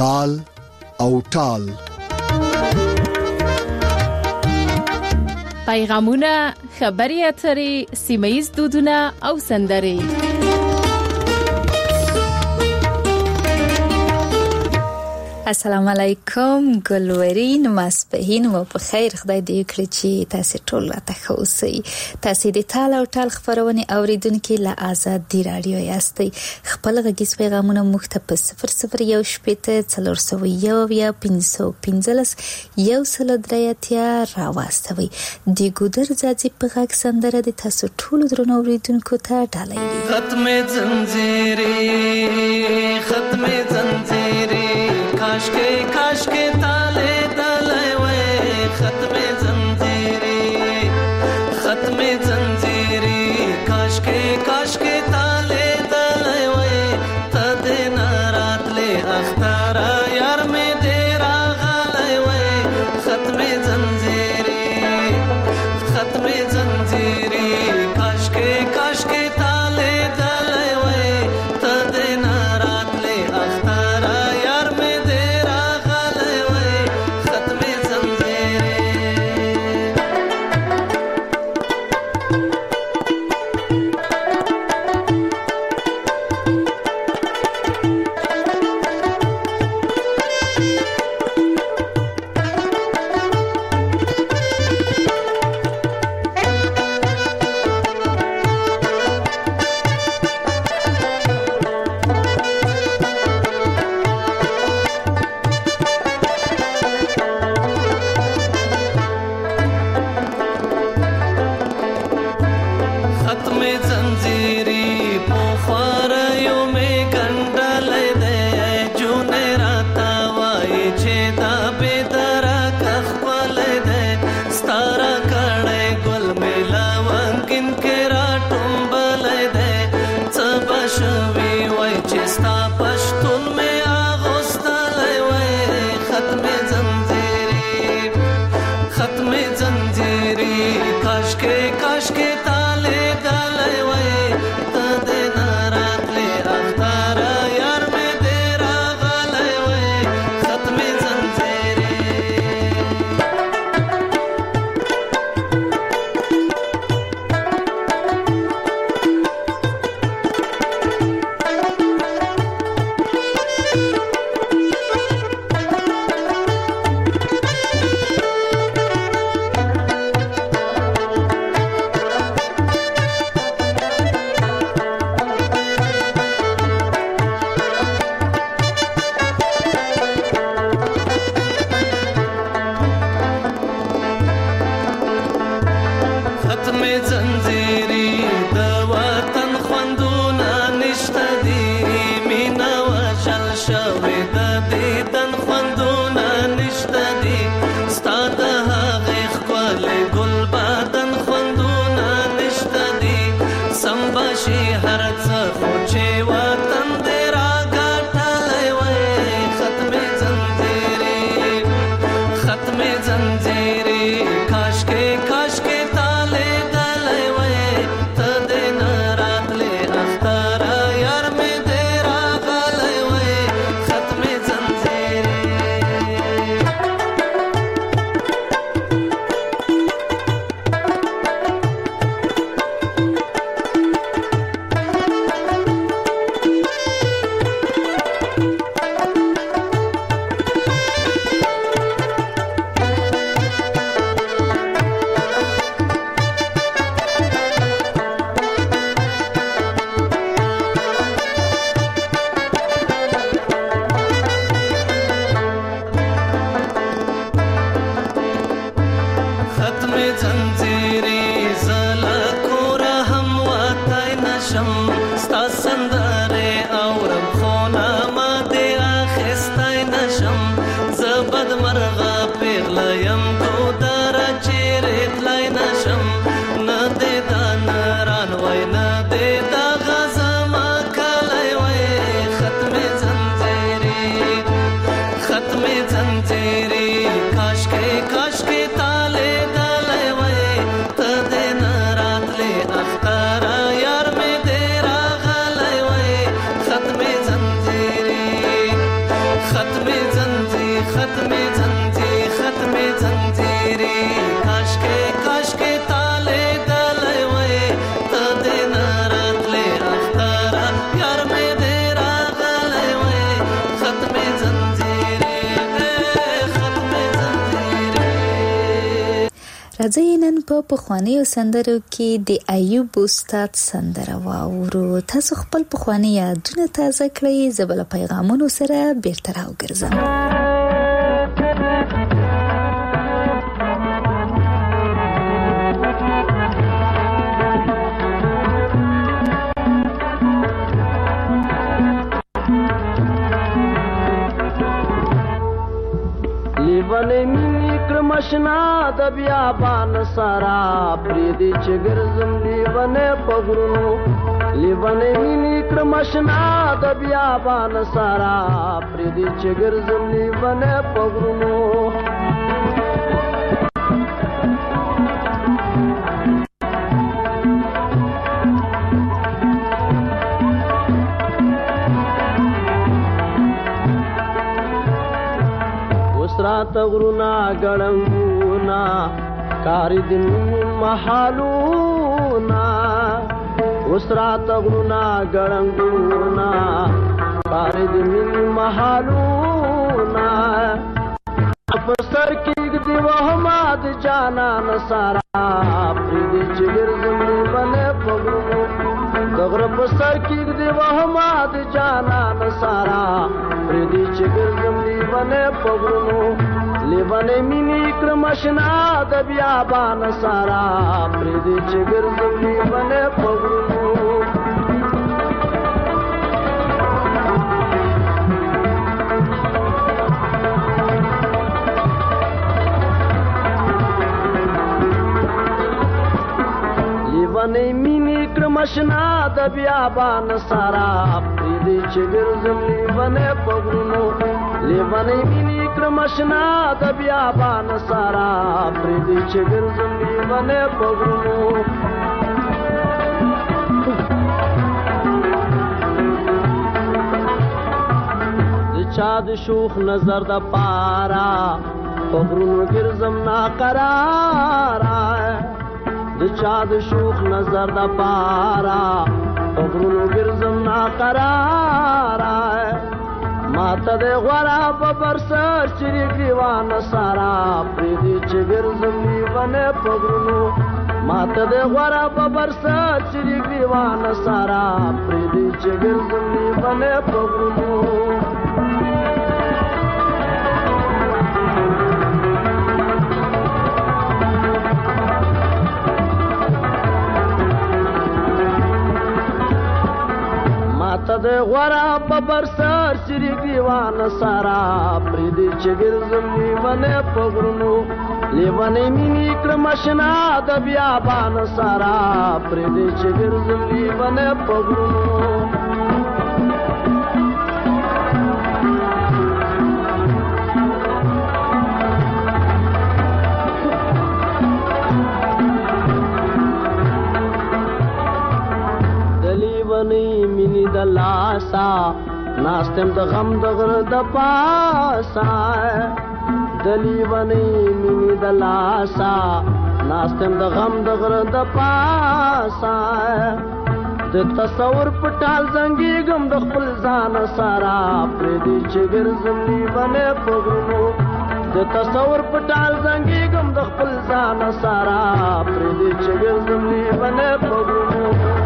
ټال او ټال. پیغامونه، خبري اترې، سیمه‌ییز دودونه او سندرې. السلام علیکم ګلورین، ماسپهین مو په خیر. خدای دې کړی چې تاسو ټول راته ښه اوسئ. تاسو د ټال او ټال خبرونه اوریدونکو له آزادي رادیو یاستئ. خپل غږیز پیغامونه موږ ته په 0018 راواستوي. د ګودر ځاځي په غږ سندره د تاسو ټول درنو اوریدونکو ته ډالۍ. ختم زنجیرې काश के ताले तले वे ختم जंजीरी काश के ताले तले वे तदे नारात ले अख्तारा यार में तेरा गाले वे ختم जंजीरी काश के ताले तले वे तदे नारात ले अख्तारा यार में काश के ताले डाले वे तदे नारात ले अख्तारा यार में तेरा गाले वे ختم जंजीरी काश के ताले डाले वे तदे नारात ले अख्तारा यार में तेरा गाले वे ختم जंजीरी زلا کورا هم واتای نشم ستا سندره اورم خونه ما دی اخستای نشم زبد مرغا پیغلایم تو دارا چیره تلای نشم نده دا نران وای نده دا غزما کلای وای ختم زنجیری काश के ताले डाले वे तदे नारात ले अख्तारा यार में तेरा गाले वे راځئ نن په پخوانیو سندرو کې د ایوب استاد سندره واورو. تاسو خپل پخوانی یادونه تازه کړئ، زه به له پیغامونو سره بیرته راوګرځم. لیوانه مینی کرمشنا د بیابان سارا پریدي چې ګرځم لیوانه پغرونو. لیوانه مینی کرمشنا د بیابان سارا پریدي چې ګرځم لیوانه پغرونو. رات غرونا ګړنګونا کاری دن محالونا. اوس رات غرونا ګړنګونا کاری دن محالونا. افسر کې دی وهماد جانا نصارا پریدي چې ګرځم لیوانه پغرونو. دغره پسر کې دی وهماد جانا نصارا پریدي چې ګرځم لیوانه پغرونو. لیوانه مینی کرمشنا د بیابان سارا پریدي چې ګرځم لیوانه پغرونو. لیوانه مینی کرمشنا د بیابان سارا پریدي چې ګرځم لیوانه پغرونو. لیوانه مینی کرمشنا د بیابان سارا پریدي چې ګرځم لیوانه پغرونو. د چا د شوخ نظر د پارا پغرونو ګرځم ناقرارا. د چا د شوخ نظر د پارا پغرونو ګرځم ناقرارا. ماته د غورا په برسر چې ګریوان سارا پریدي چې ګرځم لیوانه پغرونو. ماته د غورا په برسر چې ګریوان سارا پریدي چې ګرځم لیوانه پغرونو. ماته د غورا په برسر سری ګریوان سارا پریدي چې ګرځم لیوانه پغرونو. لیوانه مینی کرمشنا د بیابان سارا پریدي چې ګرځم لیوانه پغرونو. مینی د لاسا ناستم د غم د غره د پاسا. د لیوانه مینی د لاسا ناستم د غم د غره د پاسا. د تصور پټال زنګي غم د خپل ځان سارا پریدي چې ګرځم لیوانه پغرونو. د تصور پټال زنګي غم د خپل ځان سارا پریدي چې ګرځم لیوانه پغرونو.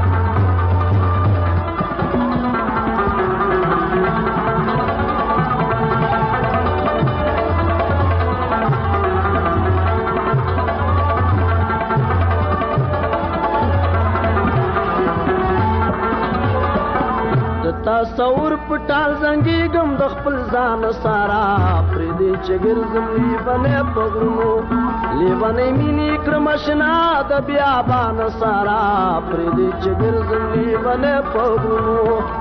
تصور پټال زنګي غم د خپل ځان سارا پریدي چې ګرځم لیوانه پغرونو. لیوانه مینی کرمشنا د بیابان سارا پریدي چې ګرځم لیوانه پغرونو.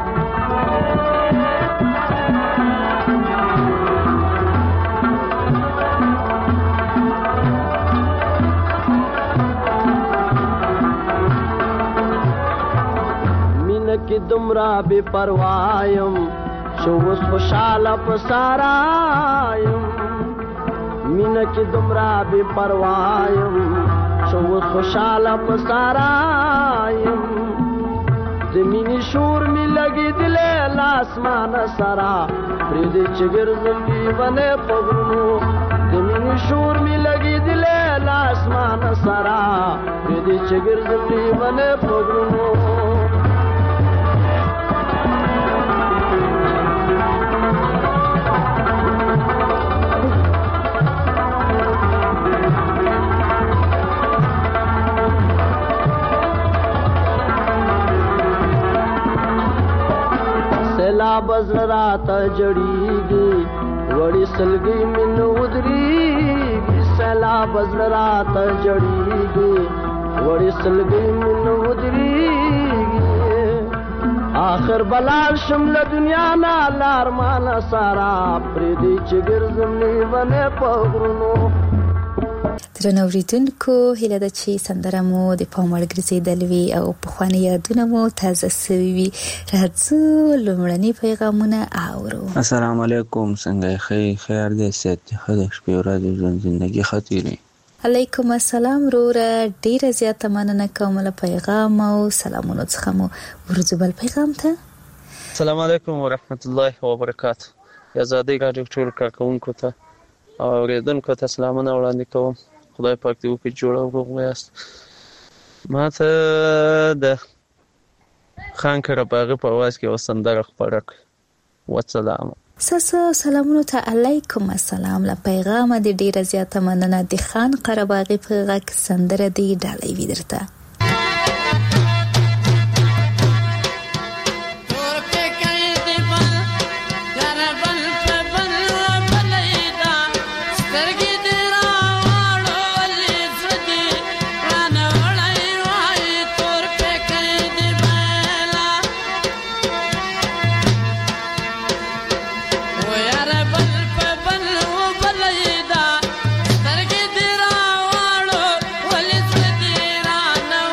کی دمرا بے پروایم شو اوس خوشاله پسارایم. مینه کی دمرا بے پروایم شو اوس خوشاله پسارایم. د مینې شور می لګي دلې لاسمان سرا پریدي چې ګرځم لیوانه پغرونو. د مینې شور می لګي دلې لاس اسمان سرا دې چې ګرځم لیونه پګرونو سیلاب زرات جړیږي وړي سلګي من ودريږي سیلاب زرات جړیږي وړي سلګي من ودريږي آخر بلال شمل دنیا نا لار مان سارا پر دې چې ګرځم نیونه پغرونو درنو اوریدونکو هیله ده چې سندره مو د پام وړ ګرځېدلې وي او پخواني یادونه مو تازه شوي وي. راځو لومړني پیغامونه اورو. السلام علیکم، څنګه یې؟ خیر دی، صحت دی، ښه دی، شپې ورځې ژوند زندګي ښه تېرېږي. علیکم السلام وروره، ډیره زیاته مننه کوم له پیغام او سلامونو څخه مو ورځو بل پیغام ته. السلام علیکم ورحمت الله وبرکاته. آزادۍ راډیو ټول کارکوونکو ته او اورېدونکو ته سلامونه وړاندې کوم. خدای پاک دې وکړي جوړ او روغ یاست. ما ته د خان قرهباغي په اواز کې یوه سندره خپره کړه. وسلام. ستاسو سلامونو ته علیکم السلام له پیغامه دې ډیره زیاته مننه. د خان قرهباغي په غږ سندره دې ډالۍ وي درته. No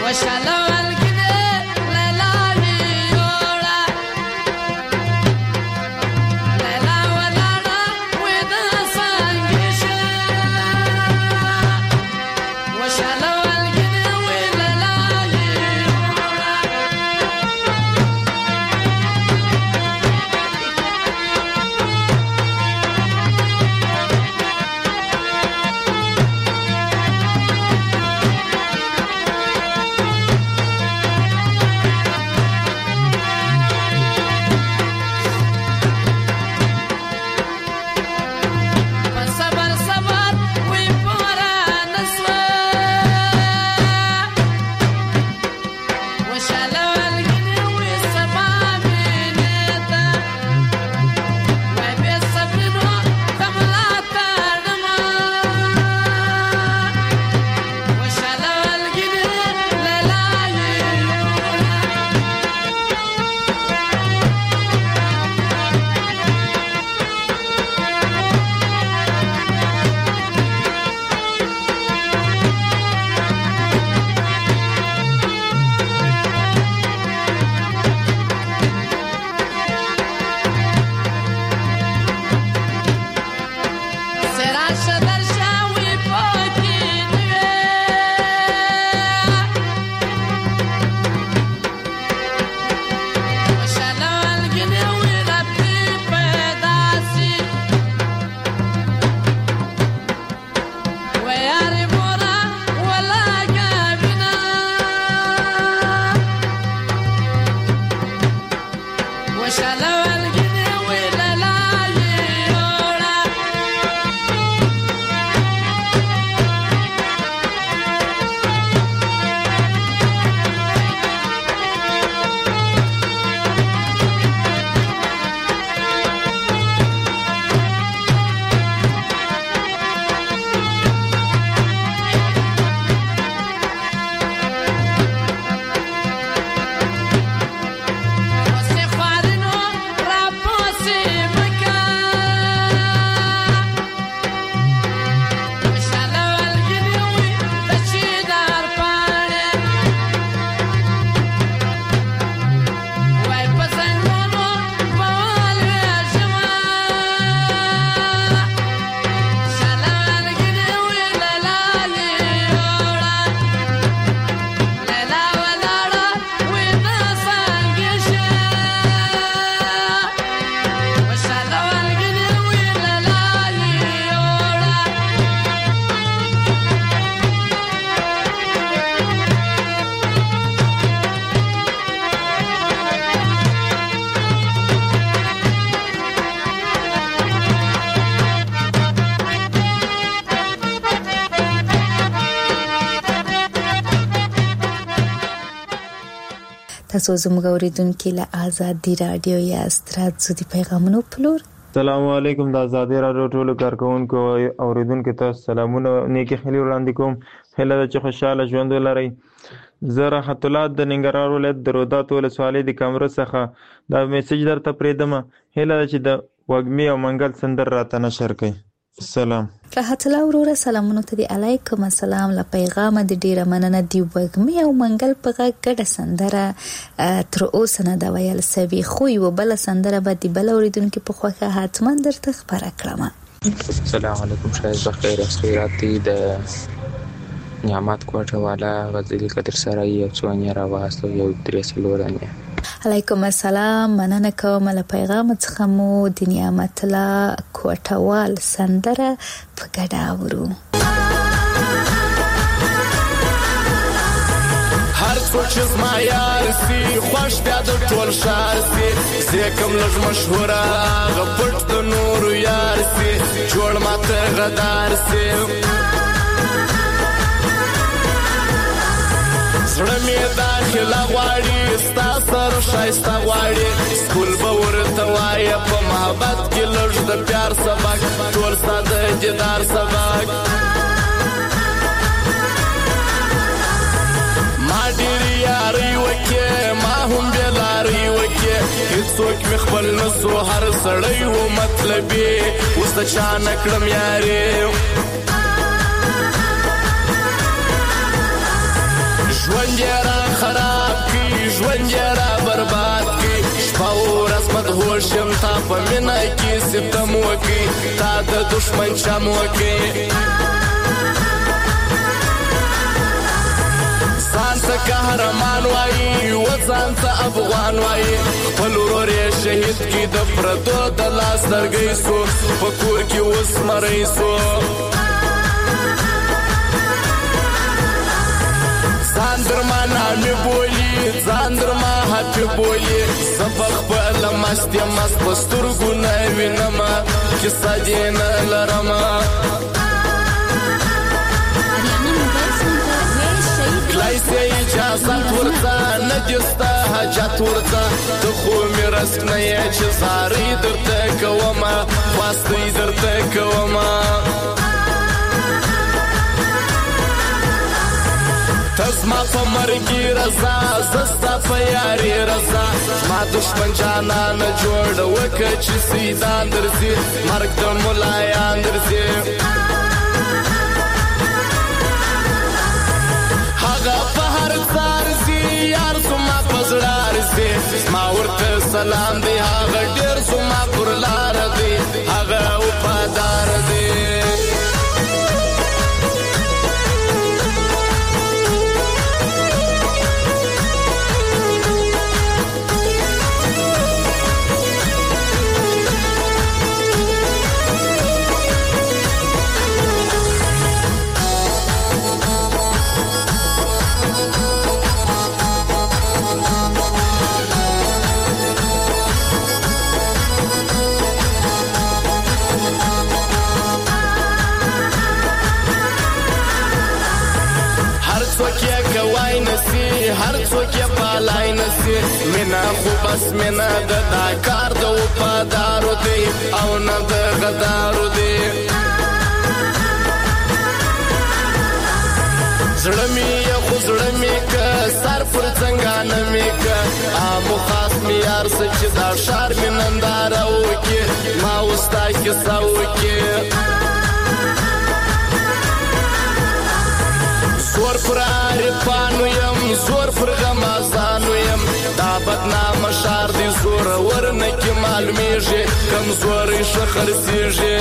تاسو زموږ اوریدونکو له آزادي رادیو یاست. راځو د پیغامونو پلور. السلام علیکم د آزادي رادیو ټولو کارکونکو اوریدونکو ته سلامونه نیکی خلی وړاندې کوم. هله چې خوشاله ژوند ولرئ. زه راحت الله د ننګرهار ولایت د رودات ولسوالۍ د کامره څخه دا میسج درته پرېږدم. هله چې د وږمې او منګل سندر راته نشر کړئ. السلام. راحت الله وروره سلامونه ته دی. علیکم السلام. له پیغامه د ډیره مننه دی. وږمې او منګل په غږ ګډه سندره تر اوسه نه دا ویل سوي، خو یو بل سندره به د بل اوریدونکو په خوښه حتما درته خبره کړم. السلام علیکم. شاید بخیر اوس خیراتی د نعمت کوټه والا غزل قدر سره یو څوانه را واسطو یو درې سلورانه. علیکم السلام. مننه کوم له پیغام څخه مو د نعمت الله کوټوال سندره په ګډه اورو. هر څوک چې زما یار سي خوش بیا د ټول شار سي، زیکم لږ مشهوره غپټ د نور یار سي، جوړ ماته غدار سي. زړه مې داخله غواړي ستا سر ښایسته غواړي، سکول به ورته وایه په محبت کې لږ د پیار سبق، ټول ستا د دیدار سبق. ما ډېرې یارۍ وکړې ما هم بېلارۍ وکړې، هېڅوک مې خپل نه سو هر سړی و مطلبي، اوس د چا نه کړم یارې. ژوند یې را خراب کړي ژوند یې را برباد کړي شپه ورځ مدهوش یم تا په مینه کې ستم وکړي تا د دښمن شم وکړي ځان ته قهرمان وایي و ځان ته افغان وایي خپل ورور یې شهید کړي د پردو د لاس لرګی سو په کور کې اوس مری سو ځان در ما نامې بولي ځان در ما هپې بولي زه په خپله مست یم مست په سترګو نه وینمه کیسه دې نه لرمه کلای سې اجازت ورته نه دې ستا حاجت ورته ته خو مې رسک نه یې چې زارۍ درته کومه خواستۍ درته کومه تزما په مرګي رضا زستا په یاري رضا ما دشمن جانان جوړ وکړه چې سیدان درځي مرګ د ملایان درځي هغه په هر ځار زی یار زما په زړه رځي ما ورته سلام دی هغه ډېر زما پر لار دی هغه وفادار دی هر څوک یې پالای نسی مینا خو بس مینا د دا کار د وفادارو دی او نه د غدارو دی زړه مې خو زړه مې که سر پر څنګانه مې که آمو خاص مې یار څه چې دا ښار مې ننداره وکړي ما اوس تا کیسه وکړي زور پر عارفانو یم زور پر غمازانو یم دا بدنامه ښار دی زور ورنه کې معلومیږي کمزورۍ ښه خرڅېږي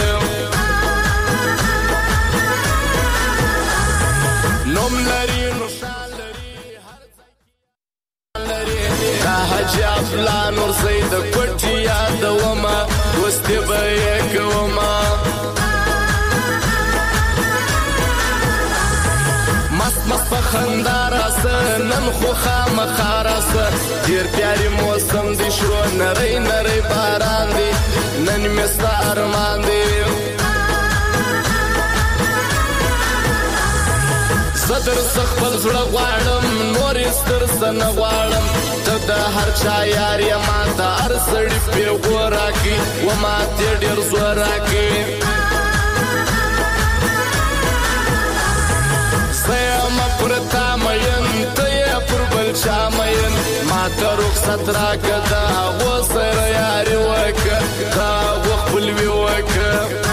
نوم لري نو شان لري دا حاجي افلان ورځی د کوټې یادومه اوس دې به یې کومه مست په خندا راسه نن خو خامخا راسه ډېر پیاري موسم دی شروع نری نری باران دی نن مې ستا ارمان دی زه درڅه خپل زړه غواړم نور یې سترڅه نه غواړم ته د هر چا یار یې ما ته هر سړي پیغور راکړي و ما تې ډېر زور راکړي زما پر تا مین ته یې پر بل چا مین ما ته رخصت راکړه د هغو سره یاري وکړه د هغو خپلوي وکړه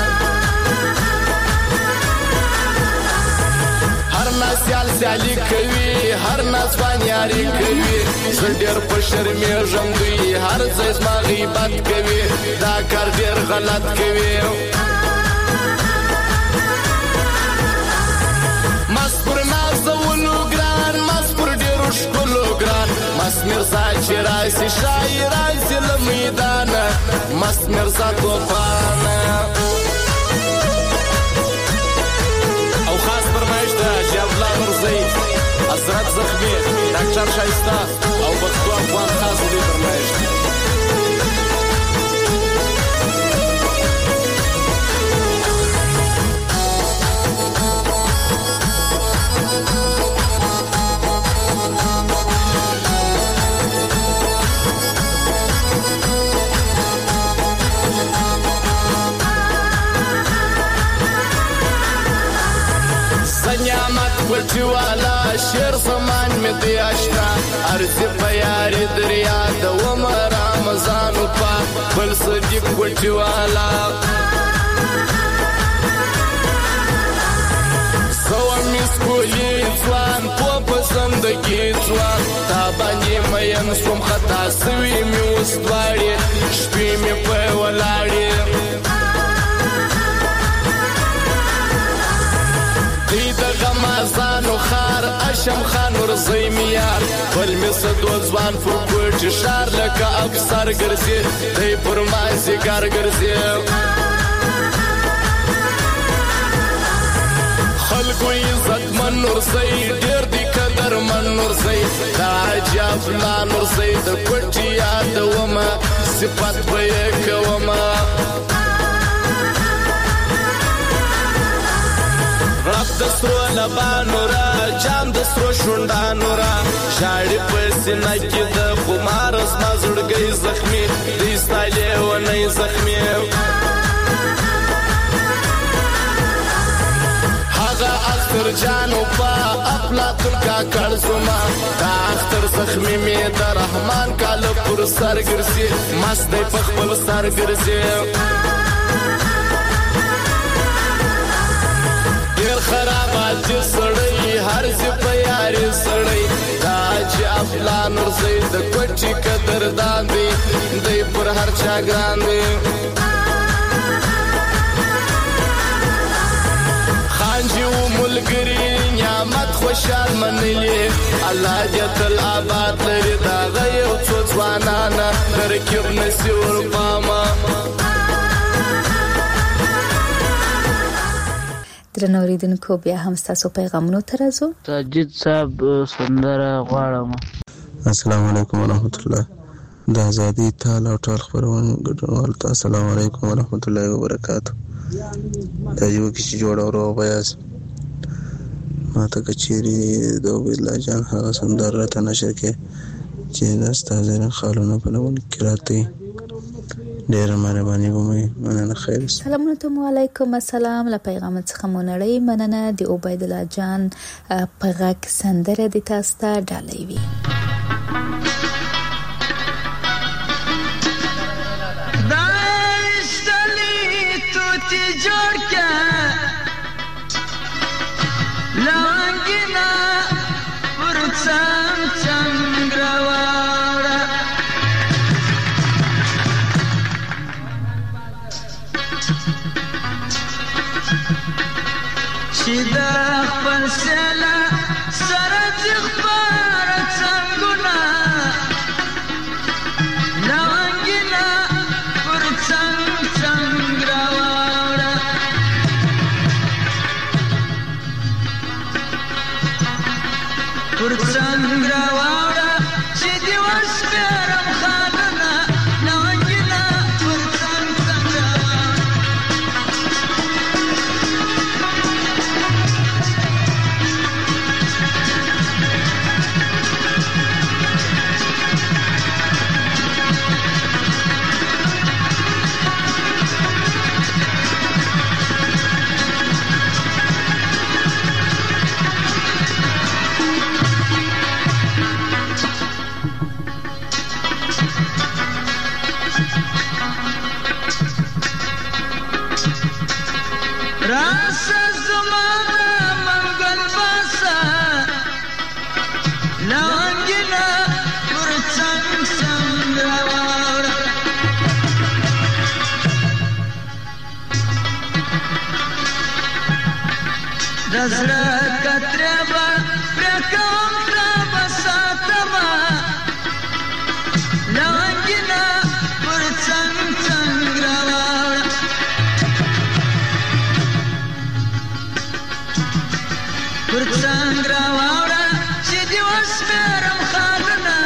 هر ناس سیال سیالي کوي هر ناس بانیاري کوي زه ډېر په شرمېږم دوی هر ځای زما غیبت کوي دا کار ډېر غلط کوي مست پر نازولو ګران مست پر ډېرو ښکلو ګران مست مرزا چې راسي شاعر راسي له میدانه مست مرزا توفانه او خاص فرمایش ده چې افلان ورځی حضرت زخمي ډاکټر شایسته او پښتو افغان خاص دې فرمایش ده کوټي والا شیر زمان می دی آشنا ارزي په یاري دریا د عمر رمضان په بل صدیق کوټي والا سو می سکولي ځوان په زندګي استواړي شپې مې په ولاړې دی د غمازانو خار اشم خان ورځي میار بل مې صدو ځوان پر کوټ شار لکه افسر ګرځي دی پر مازی ګر ګرځي خلقو عزت من ورځي ډېر دی قدر من ورځي دا عجب لا ورځي د کوټ یاد ومه صفات به کومه رب دسترو لبانو را جام دسترو شوندانو را شاړي پسنه کې د خمار زما زړګي زخمي دې ستایلې و نه زخمي هغه اختر جانو په افلاطون کا کړزما دا اختر زخمي می د رحمان کاله پر سر ګرځي مست په خپل سر ګرځي خرابات سړی هر څه په یاري سړی دا چې افلان ورځي د کوټي قدر داندي دی پر هر چا ګران دی خانجو ملګری نعمت خوشال منلی الله دې تل آباد لري دا غيو څو ځوانانه ترکیب نسور پاما درنو اوریدونکو بیا هم ستاسو پیغامونو ته راځو ساجد صاحب سندره غواړم السلام علیکم ورحمت الله د ازادي تعالی او ټول خبرونه ګډونوال ته السلام علیکم ورحمت الله وبرکاته دا یو کیسه جوړ اورو بیاس ما ته کچيري د ویلا جان هغه سندره ته نشر کې چې نستازره خالونه په نوم کې راته ډیر مهرباني کوم مننه خیر سلام علیکم السلام له پیغام څخه مونړی مننه د عبید الله جان په غږ سندره د تاسو ته ډالۍ وی دایستلی تو تی جوړ کا لانګینا ورڅم چنګروا شیدا خپل سلا سره ځخبار څنګهنا لانګینا پر څنګراوړه پر څنګراوړه چې دی ورسپرم خاننا لانګینا پر Razra katreba prakam traba satama langina purchan changrawa purchangrawa sidi wasmeram khalna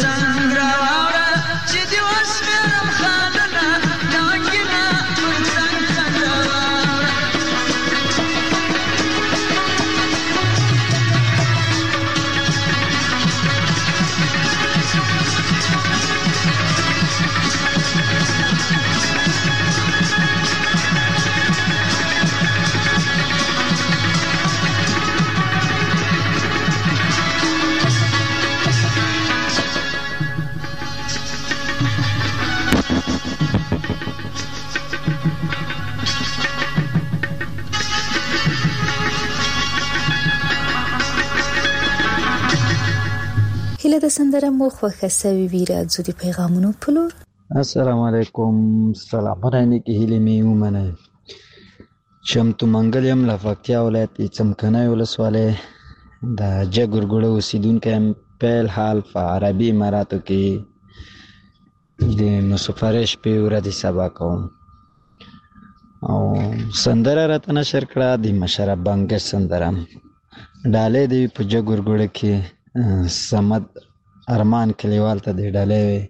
هله د سندره مو خوښه سوي وي راځو د پیغامونو په لور. السلام علیکم. سلامونه نیکې هیلې مې ومنئ. چمتو منګل یم له پکتیا ولایت څمکنیو ولسوالۍ د جګورګوړه اوسېدونکی یم. پیل حال په عربي اماراتو کې د مسافرۍ شپې ورځې سبا کوم او سندره راته نشر کړه د مشرف بنګش سندره. ډالۍ دی په جګورګوړه کې سمد ارمان کلیوال ته دی ډالۍ وي.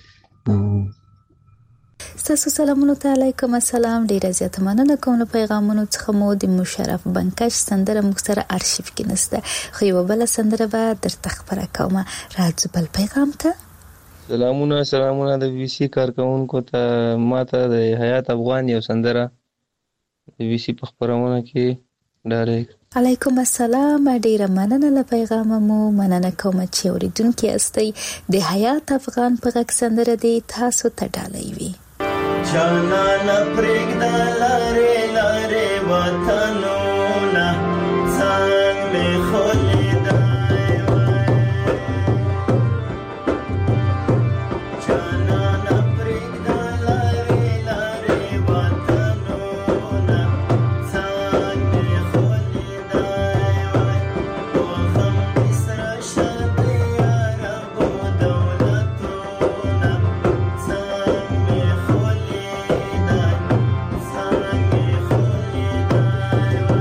ستاسو سلامونو ته علیکم السلام. ډیره زیاته مننه کوم له پیغامونو څخه. مو د مشرف بنکش سندره موږ سره ارشیف کې نشته، خو یوه بله سندره به درته خپره کوم. راځو بل پیغام ته. سلامونه د وی سي کارکونکو ته. ماته د حیات افغان یو سندره د وی سي په خپرونه کې ډالۍ. علیکم السلام. ډیره مننه له پیغام مو. مننه کوم چې اوریدونکي استئ. د حیات افغان په غږ سندره دی تاسو ته ډالۍ وي. جانا نه پرېږده لارې لارې وطنونه ځان مې خولیدای وای. جانا نه پرېږده لارې لارې وطنونه ځان مې خولیدای وای. وخم دې سره شه د عربو دولتونه ځان مې خولیدای.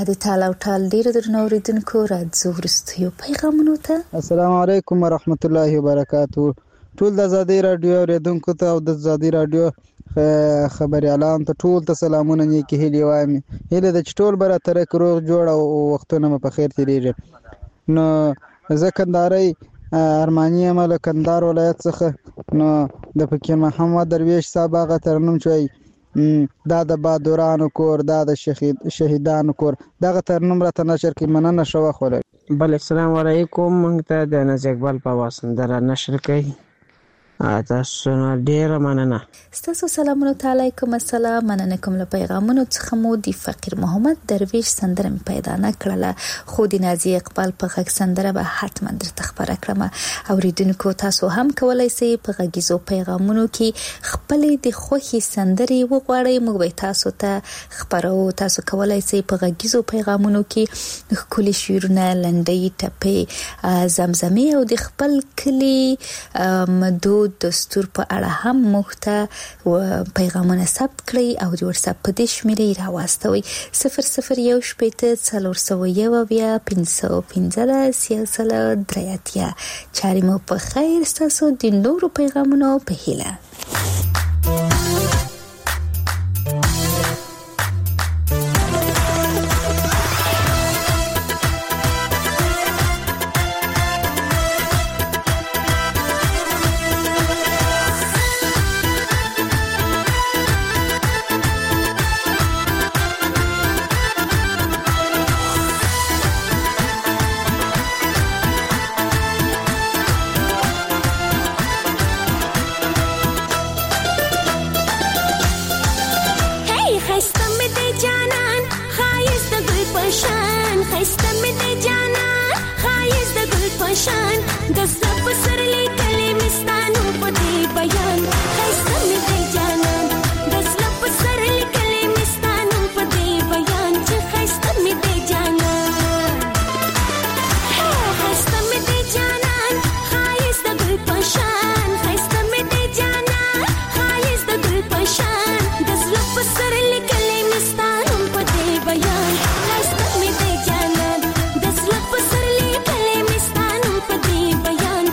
د تال او ټال ډیرو درنو اوریدونکو راځو وروستیو پیغامونو ته. السلام علیکم ورحمت الله وبرکاتو. ټول د آزادۍ رادیو اوریدونکو ته او د آزادۍ رادیو خبريالانو ته ټول ته سلامونه نیکی هیلې وایم. هیله د ټول بر تر روغ جوړ او وختونه مو په خیر تیریږي. نو زه کندهاري ارماني عمل کندهار ولایت څخه نو د فقیر محمد درویش صاحب هغه ترنم چوي دا د بادورانو کور دا د شهیدانو کور دغه ترنم راته نشر کې مننه شو خوله. بل السلام علیکم موږ ته د ناز اقبال په واسطه نشر کوي. تاسو نه ډیره مننه. ستاسو سلامونه علیکم السلام. مننه کوم له پیغامونو څخه مو د فقیر محمد درویش سندره پیدا نه کړله خو د نازي اقبال په غږ سندره به حتما درته خبره کړم. اوریدونکو تاسو هم کولای شئ په غږیزو پیغامونو کې خپل د خوښي سندري وغواړئ. موږ به تاسو ته خبرو. تاسو کولای شئ په غږیزو پیغامونو کې خپل شعرونه لنډي ټپې زمزمه او د خپل کلی مدود دستور په اړه هم مخته پیغامونه ثبت کړئ او د واتس اپ په دې شمیرې راوستوئ 001 515 چاري مو په خیر. تاسو د نورو پیغامونو په هیله. Bayan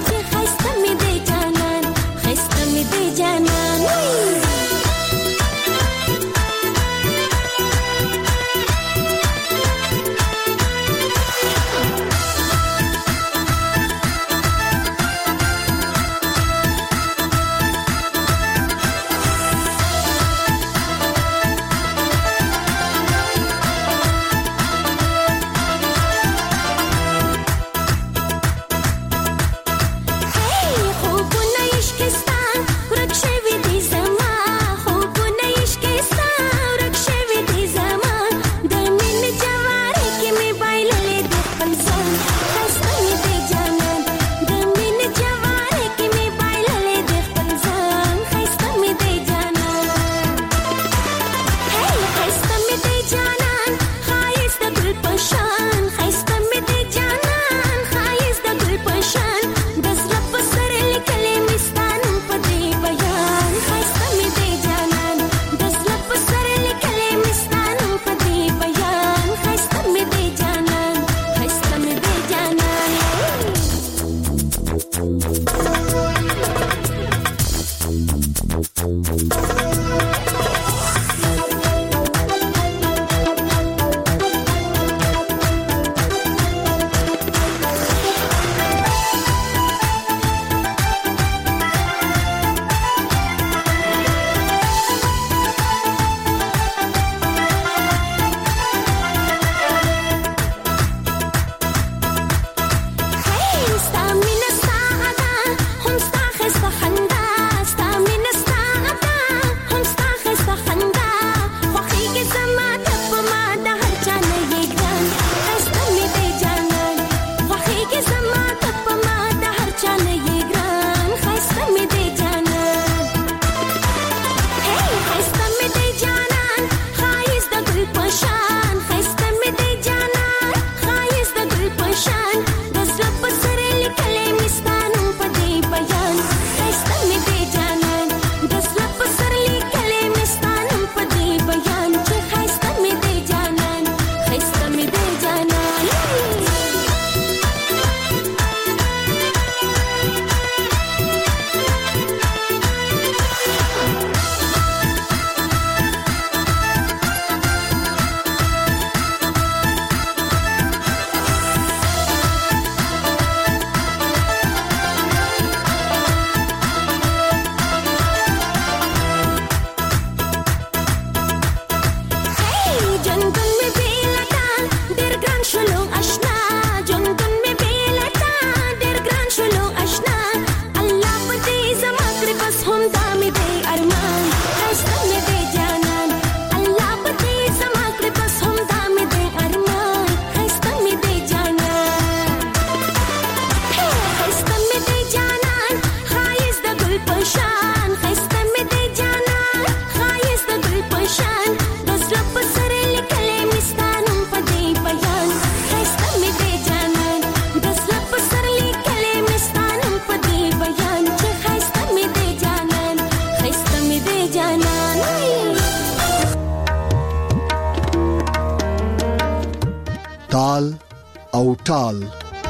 او ټال.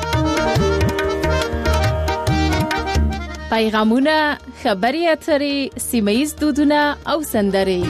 پیغامونه، خبري اترې، سیمه‌ییز دودونه او سندرې.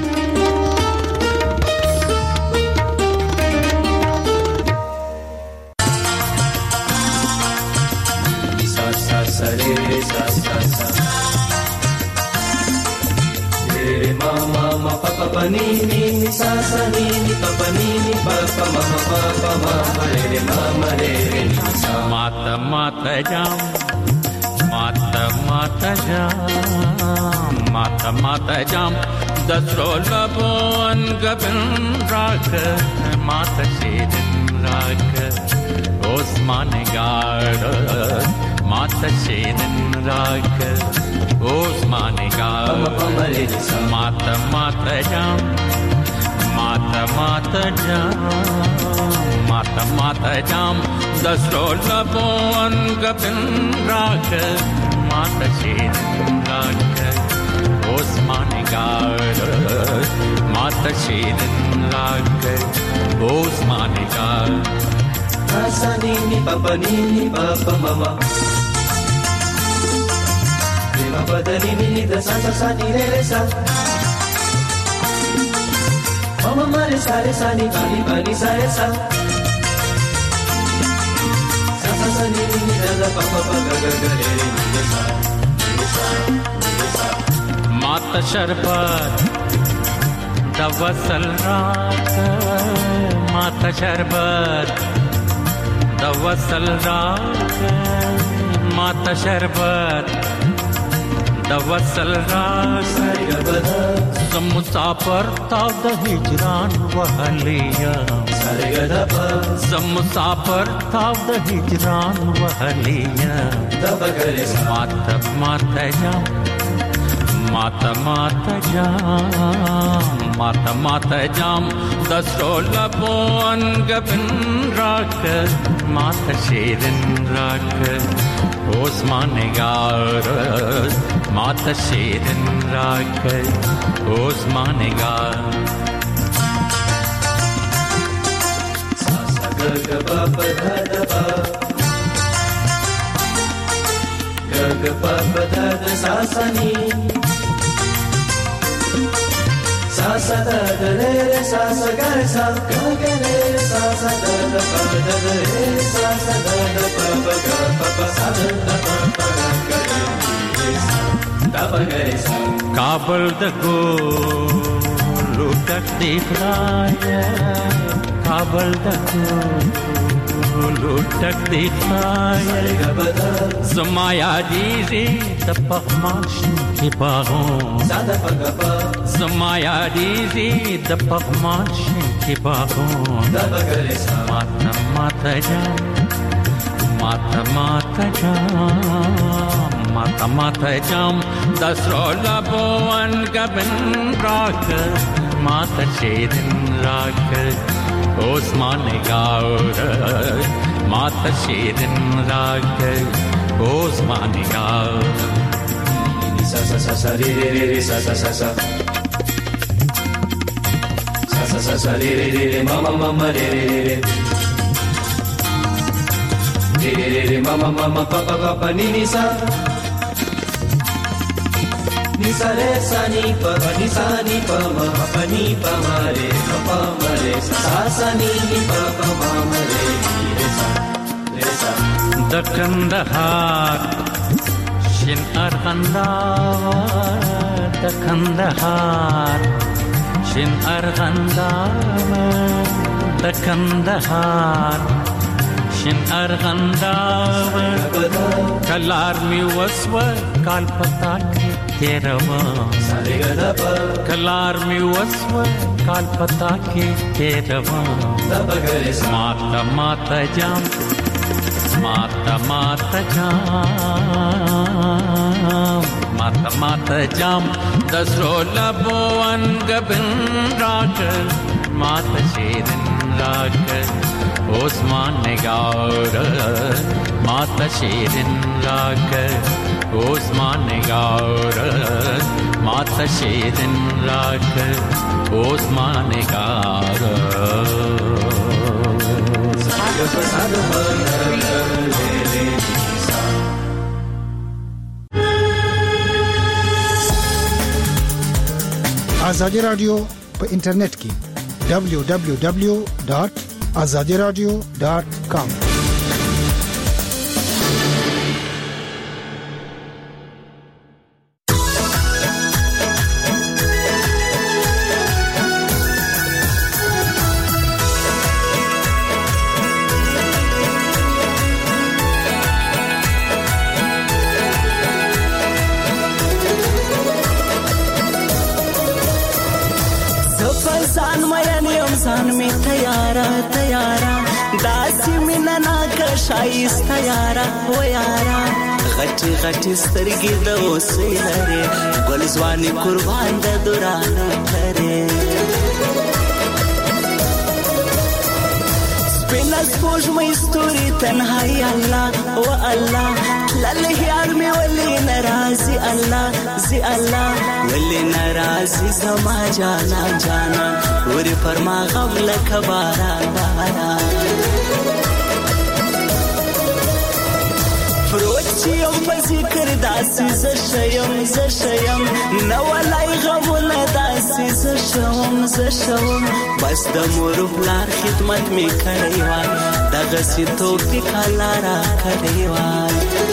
Mata mata jam, mata mata jam, mata mata jam. Dasrola bon gabin rak, mata shedin rak. Osman gard, mata shedin rak. Osman gard, mata mata jam, mata mata jam, mata mata jam. Dasrola bon gabin rak, mata shedin rak. Osman gard, mata shedin rak. Osman gard. Asani ni papa mama. Prima padani ni da sa ni re sa. Mama mare sa ni bani sa re sa. Sa ni da papa ga re ni sa. Mata sharbat dawasal raat, mata sharbat dawasal raat, mata sharbat dawasal raat. Sam musafir tav da hijran wahliya, sam musafir tav da hijran wahliya. Mata mata jam, mata mata jam, mata mata jam. Dasrola bon gabin rak, mata shedin rak. Osman gard, mata shedin rak. Osman gard. Sa ga ga pa pa da da pa. Ga ga pa pa da da sa sa ni. Sa sa da da re re sa sa ga re sa ga ga re sa sa da da pa da da re sa sa da da pa pa ga pa pa sa da da pa pa ga ga re sa da pa ga re sa. Kabul da go lutak dikhaya, Kabul da go lutak dikhaya. Zamaya dizi da pahmash ki bagon, Zamaya dizi da pahmash ki bagon. Mata mata jam, mata mata jam, mata mata jam. Dasrola bon gabin rak, mata shedin rak. Osman gard, mata shedin rak. Osman gard. Sa sa sa sa re re re sa sa sa sa. Sa sa sa sa re re re mama mama re re re. Re re re mama mama papa papa ni sa. Ni sa re sa ni pa ma pa ni pa ma re ma re sa sa ni pa pa ma ma re re sa. Da Kandahar shin arghandawar, da Kandahar shin arghandawar, da Kandahar shin arghandawar. Kalar mi waswa kal pata ki terava, kalar mi waswa kal pata ki terava. Mata mata jam, mata mata jam, mata mata jam. Dasrola bon gabin rak, mata shedin rak. Osman gard, mata shedin rak. Osman gard, mata shedin rak. Osman gard. ازادي رادیو په انټرنیټ کې www.azadiradio.com شایسته یارا و یارا غټي غټي سترګې د اوسې لري ګل ځواني قربان د دوران لري سپینه سپوږمۍ ستوري تنهایی الله و الله لاله یار می ولي ناراضي الله زي الله ولي ناراضي زما جانا جانا وري پر ما غم لک باران باران فروچیم په ذکر داسې زشیم نو ولای غمونه داسې زشوم بس د مور پلار خدمت می کړی وای دغه سي توفیق الله را کړی وای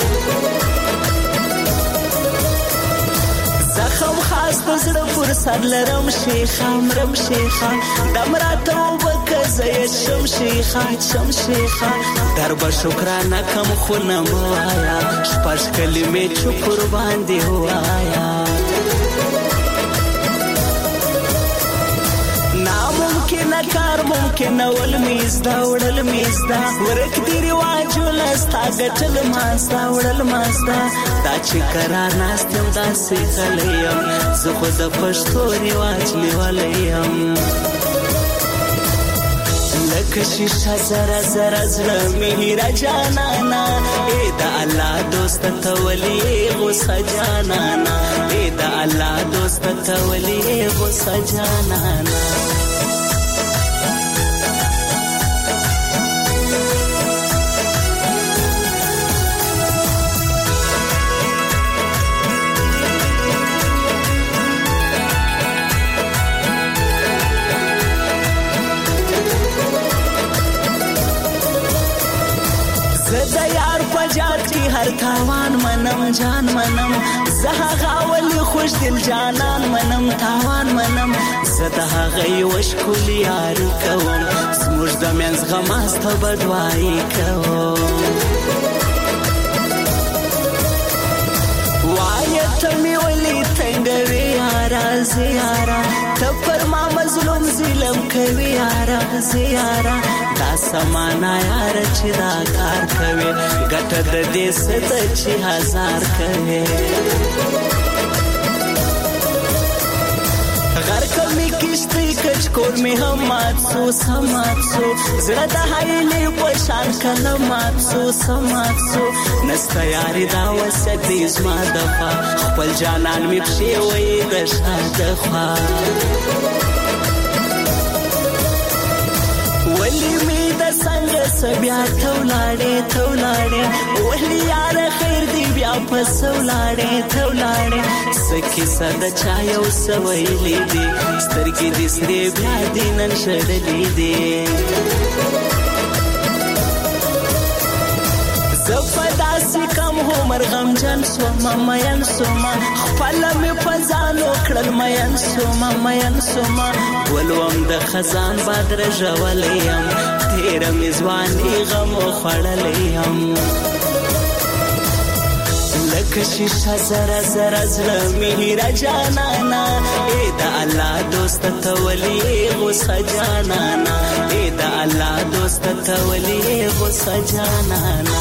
زخم خاص پزړه پر سر لرم شیخه دمراته وبکزه شم شیخه درب شکرانه کم خونه موایا شپږ کلمې چو قربان دی وایا ناممکن کار ممکن وړل میزدا ورک دی رواج لستا غټل ماستا دا چې قرار ناستم دا سې غلیم زه خو د پښتو رواج لیولیم لکه شیشه زرا زړه میرا جانانا اے دا الله دوست ته ولی غوسه جانانا اے دا الله دوست ته ولی غوسه جانانا هر تاوان منم جان منم زها غاول خوش دل جانان منم تاوان منم زها غي وش کول یار کوم سموږ د منځ غماسته بدوای کوم وایته می ولي تنگوي یارا زیارا ته پر ما مظلوم ظلم کوي یارا زیارا دا سمانا یار چې دا کار کوي ګټه د دې ست چې هزار کوي غر کمی کشتی کچ کور می هم مات سو زړه د هایلې په شان کله مات سو نستا یاري دا وسدې زما دفا خپل جانان می پښې وې د شاده خوا ولی می د څنګه سبیا تولاړې ولی یار خیر دی بیا پس تولاړې سکی صد چا یو سویلې دي سترګې دې سرې بیا دې نن شړلې دي زفداسي کم عمر غم جن سوما مین سوما خپل می پزانو کړل مین سوما ولوم د خزان بادر ژولیم تیر می ځواني غم خړلیم لکه شیشه زرا زړه میرا جانانا اے دا الله دوست ته ولی غوسه جانانا اے دا الله دوست ته ولی غوسه جانانا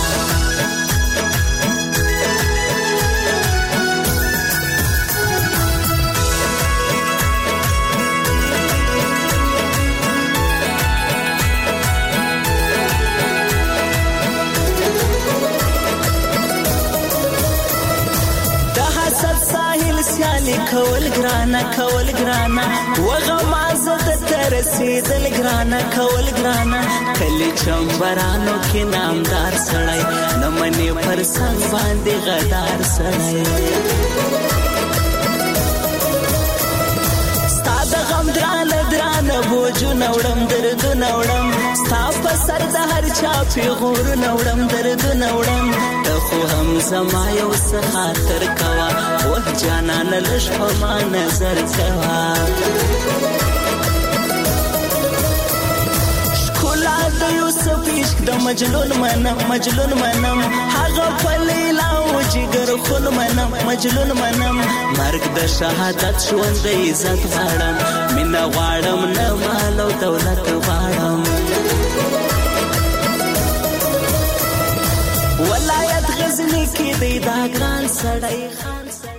سیالي کول ګرانه کول ګرانه وغمازه د ترسیدل ګرانه کول ګرانه کلی چمبرانو کې نامدار سړی نه منې پر څنګ باندې غدار سړی ستا د غم درانه درانه بوجونه وړم دردونه وړم ستا په سر د هر چا پیغورونه وړم دردونه وړم ته خو هم زما یو څه خاطر کوه وه جانانه لږ په ما نظر کوه ښکلا د یوسف عشق د مجنون منم مجنون منم هغه په لیلا و جګر خون منم مجنون منم مرګ د شهادت ژوند د عزت غواړم مینه غواړم نه مال او دولت غواړم ولایت غزنی کې دی دا ګران سړی خان